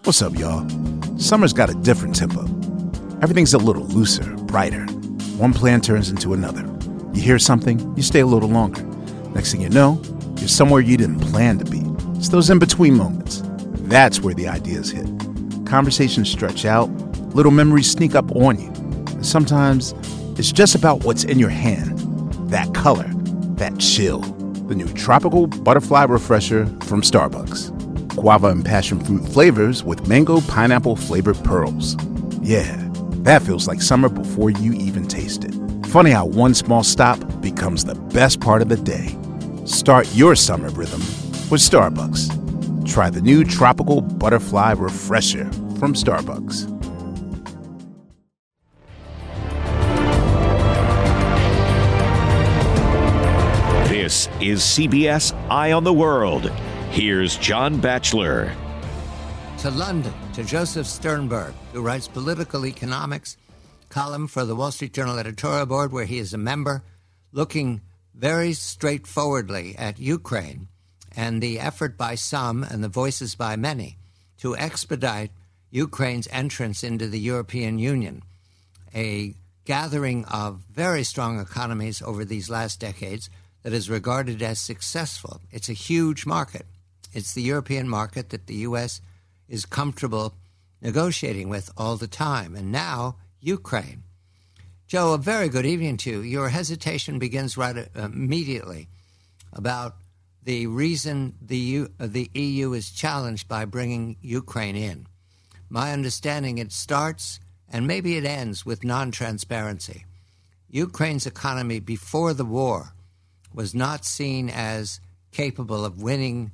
What's up, y'all? Summer's got a different tempo. Everything's a little looser, brighter. One plan turns into another. You hear something, you stay a little longer. Next thing you know, you're somewhere you didn't plan to be. It's those in-between moments. That's where the ideas hit. Conversations stretch out, little memories sneak up on you. And sometimes it's just about what's in your hand. That color, that chill. The new Tropical Butterfly Refresher from Starbucks. Guava and passion fruit flavors with mango pineapple flavored pearls. Yeah, that feels like summer before you even taste it. Funny how one small stop becomes the best part of the day. Start your summer rhythm with Starbucks. Try the new Tropical Butterfly Refresher from Starbucks. This is CBS Eye on the World. Here's John Batchelor. To London, to Joseph Sternberg, who writes political economics column for the Wall Street Journal editorial board, where he is a member, looking very straightforwardly at Ukraine and the effort by some and the voices by many to expedite Ukraine's entrance into the European Union, a gathering of very strong economies over these last decades that is regarded as successful. It's a huge market. It's the European market that the U.S. is comfortable negotiating with all the time. And now, Ukraine. Joe, a very good evening to you. Your hesitation begins right immediately about the reason the EU is challenged by bringing Ukraine in. My understanding, it starts and maybe it ends with non-transparency. Ukraine's economy before the war was not seen as capable of winning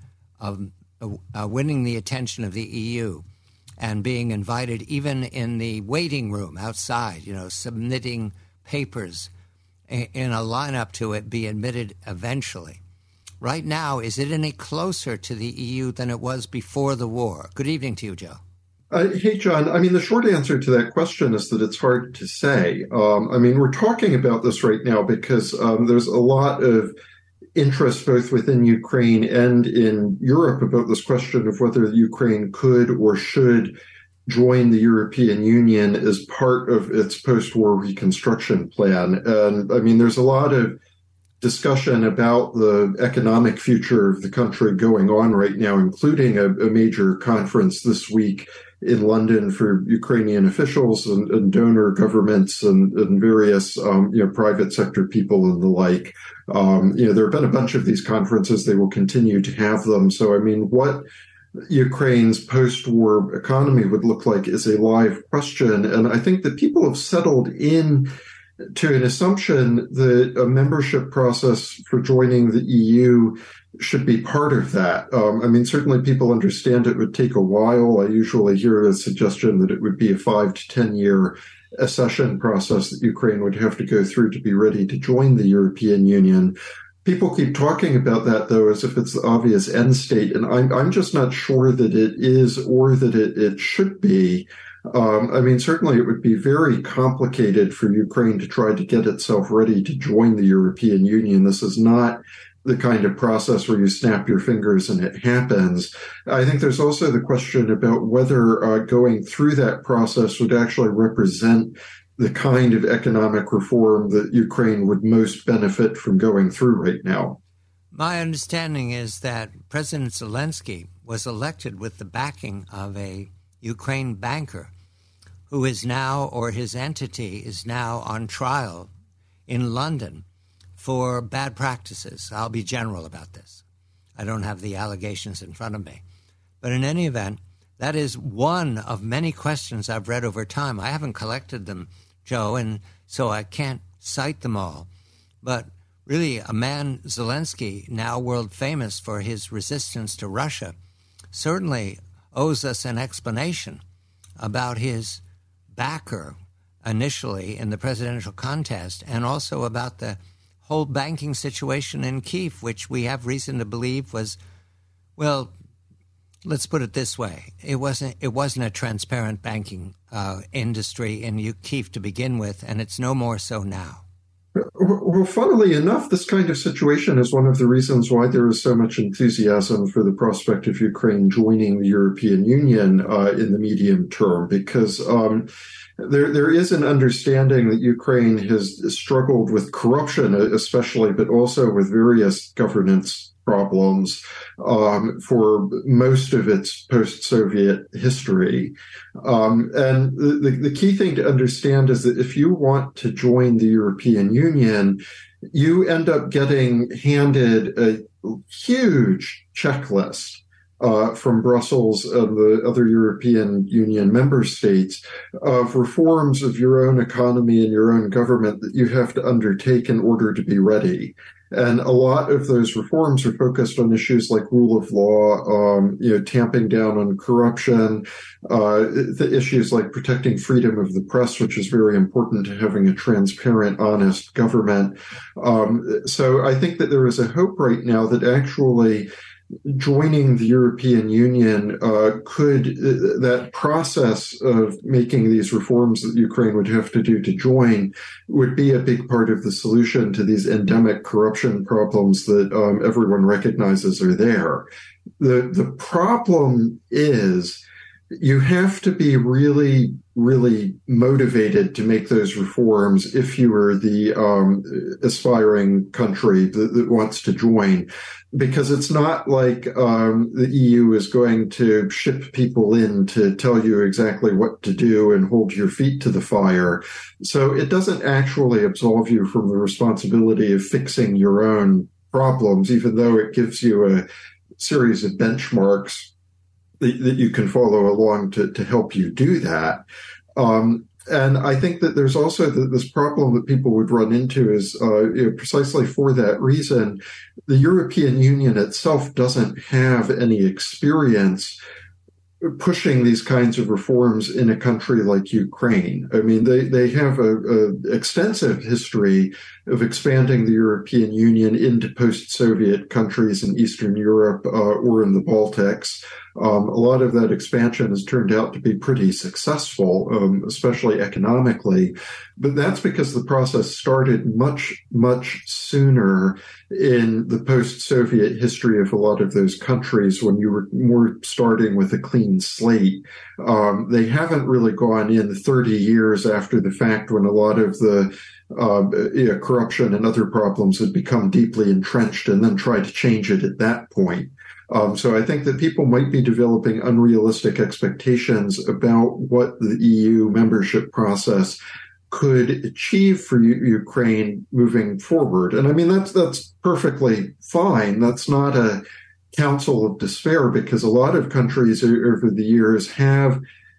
the attention of the EU and being invited even in the waiting room outside, submitting papers in a lineup to it be admitted eventually. Right now, is it any closer to the EU than it was before the war? Good evening to you, Joe. Hey, John. The short answer to that question is that it's hard to say. We're talking about this right now because there's a lot of interest both within Ukraine and in Europe about this question of whether Ukraine could or should join the European Union as part of its post-war reconstruction plan. And there's a lot of discussion about the economic future of the country going on right now, including a major conference this week in London for Ukrainian officials and donor governments and various, private sector people and the like. There have been a bunch of these conferences. They will continue to have them. So, what Ukraine's post-war economy would look like is a live question. And I think that people have settled in to an assumption that a membership process for joining the EU should be part of that. Certainly people understand it would take a while. I usually hear the suggestion that it would be a 5 to 10 year accession process that Ukraine would have to go through to be ready to join the European Union. People keep talking about that, though, as if it's the obvious end state, and I'm just not sure that it is or that it should be. Certainly it would be very complicated for Ukraine to try to get itself ready to join the European Union. This is not the kind of process where you snap your fingers and it happens. I think there's also the question about whether going through that process would actually represent the kind of economic reform that Ukraine would most benefit from going through right now. My understanding is that President Zelensky was elected with the backing of a Ukraine banker who is now, or his entity is now, on trial in London for bad practices. I'll be general about this. I don't have the allegations in front of me. But in any event, that is one of many questions I've read over time. I haven't collected them, Joe, and so I can't cite them all. But really, a man, Zelensky, now world famous for his resistance to Russia, certainly owes us an explanation about his backer initially in the presidential contest and also about the whole banking situation in Kyiv, which we have reason to believe was, well, let's put it this way. It wasn't a transparent banking industry in Kyiv to begin with, and it's no more so now. Well, funnily enough, this kind of situation is one of the reasons why there is so much enthusiasm for the prospect of Ukraine joining the European Union in the medium term, because there is an understanding that Ukraine has struggled with corruption, especially, but also with various governance problems for most of its post-Soviet history. And the key thing to understand is that if you want to join the European Union, you end up getting handed a huge checklist from Brussels and the other European Union member states of reforms of your own economy and your own government that you have to undertake in order to be ready. And a lot of those reforms are focused on issues like rule of law, tamping down on corruption, the issues like protecting freedom of the press, which is very important to having a transparent, honest government. So I think that there is a hope right now that actually joining the European Union that process of making these reforms that Ukraine would have to do to join would be a big part of the solution to these endemic corruption problems that everyone recognizes are there. The problem is you have to be really, really motivated to make those reforms if you are the aspiring country that wants to join. Because it's not like the EU is going to ship people in to tell you exactly what to do and hold your feet to the fire. So it doesn't actually absolve you from the responsibility of fixing your own problems, even though it gives you a series of benchmarks that you can follow along to help you do that. And I think that there's also this problem that people would run into is precisely for that reason, the European Union itself doesn't have any experience pushing these kinds of reforms in a country like Ukraine. I mean, they have a extensive history of expanding the European Union into post-Soviet countries in Eastern Europe or in the Baltics. A lot of that expansion has turned out to be pretty successful, especially economically. But that's because the process started much, much sooner in the post-Soviet history of a lot of those countries when you were more starting with a clean slate. They haven't really gone in 30 years after the fact when a lot of the corruption and other problems had become deeply entrenched and then tried to change it at that point. So I think that people might be developing unrealistic expectations about what the EU membership process could achieve for Ukraine moving forward. And I mean, that's perfectly fine. That's not a counsel of despair, because a lot of countries over the years have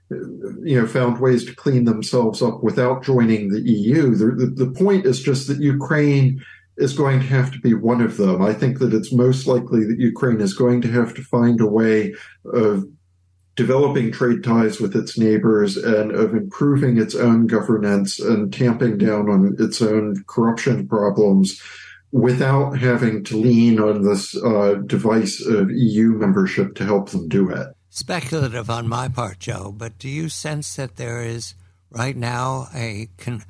found ways to clean themselves up without joining the EU. The point is just that Ukraine is going to have to be one of them. I think that it's most likely that Ukraine is going to have to find a way of developing trade ties with its neighbors and of improving its own governance and tamping down on its own corruption problems without having to lean on this device of EU membership to help them do it. Speculative on my part, Joe, but do you sense that there is right now a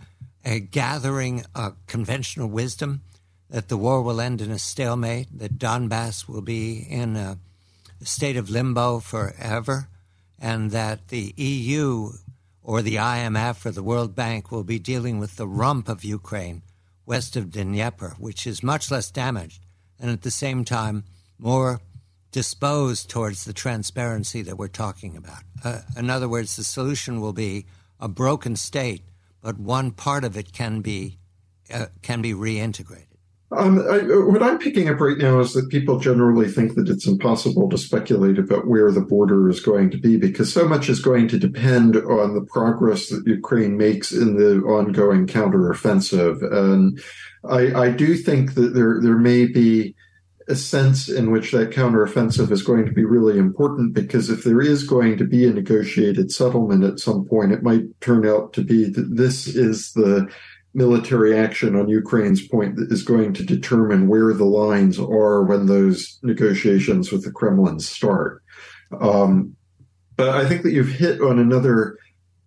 gathering conventional wisdom that the war will end in a stalemate, that Donbass will be in a state of limbo forever, and that the EU or the IMF or the World Bank will be dealing with the rump of Ukraine west of Dnieper, which is much less damaged and at the same time more disposed towards the transparency that we're talking about? In other words, the solution will be a broken state, but one part of it can be reintegrated. What I'm picking up right now is that people generally think that it's impossible to speculate about where the border is going to be, because so much is going to depend on the progress that Ukraine makes in the ongoing counteroffensive. And I do think that there may be a sense in which that counteroffensive is going to be really important, because if there is going to be a negotiated settlement at some point, it might turn out to be that this is the military action on Ukraine's point that is going to determine where the lines are when those negotiations with the Kremlin start. But I think that you've hit on another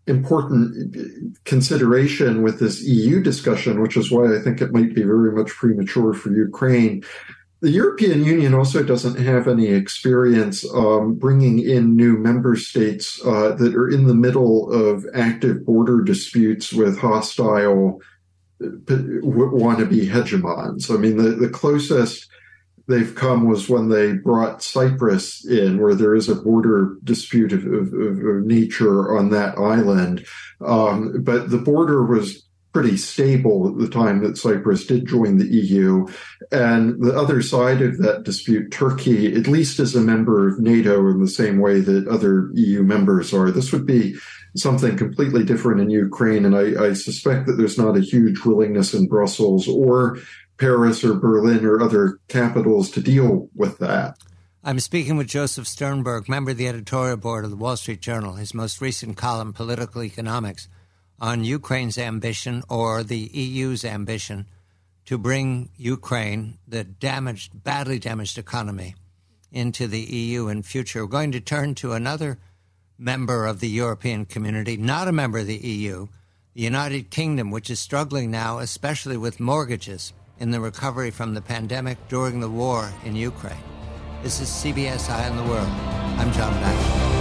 important consideration with this EU discussion, which is why I think it might be very much premature for Ukraine. The European Union also doesn't have any experience bringing in new member states that are in the middle of active border disputes with hostile wannabe hegemons. I mean, the closest they've come was when they brought Cyprus in, where there is a border dispute of nature on that island. But the border was pretty stable at the time that Cyprus did join the EU. And the other side of that dispute, Turkey, at least is a member of NATO in the same way that other EU members are. This would be something completely different in Ukraine. And I suspect that there's not a huge willingness in Brussels or Paris or Berlin or other capitals to deal with that. I'm speaking with Joseph Sternberg, member of the editorial board of the Wall Street Journal. His most recent column, Political Economics, on Ukraine's ambition or the EU's ambition to bring Ukraine, the badly damaged economy, into the EU in future. We're going to turn to another member of the European community, not a member of the EU, the United Kingdom, which is struggling now, especially with mortgages in the recovery from the pandemic during the war in Ukraine. This is CBS Eye on the World. I'm John Baxter.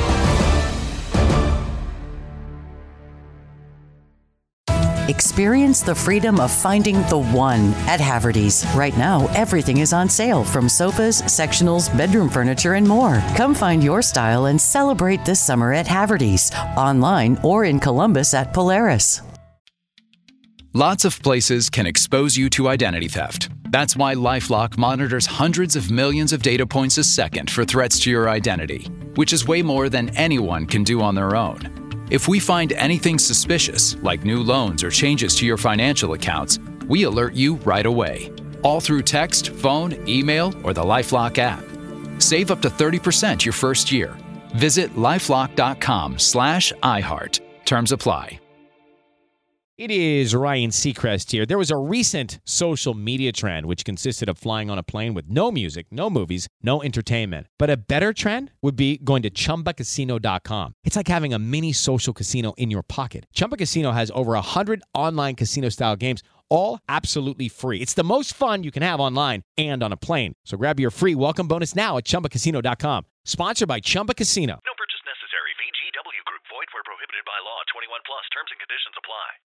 Experience the freedom of finding the one at Haverty's. Right now, everything is on sale, from sofas, sectionals, bedroom furniture, and more. Come find your style and celebrate this summer at Haverty's, online or in Columbus at Polaris. Lots of places can expose you to identity theft. That's why LifeLock monitors hundreds of millions of data points a second for threats to your identity, which is way more than anyone can do on their own. If we find anything suspicious, like new loans or changes to your financial accounts, we alert you right away, all through text, phone, email, or the LifeLock app. Save up to 30% your first year. Visit lifelock.com/iHeart. Terms apply. It is Ryan Seacrest here. There was a recent social media trend which consisted of flying on a plane with no music, no movies, no entertainment. But a better trend would be going to ChumbaCasino.com. It's like having a mini social casino in your pocket. Chumba Casino has over 100 online casino-style games, all absolutely free. It's the most fun you can have online and on a plane. So grab your free welcome bonus now at ChumbaCasino.com. Sponsored by Chumba Casino. No purchase necessary. VGW Group. Void where prohibited by law. 21 plus. Terms and conditions apply.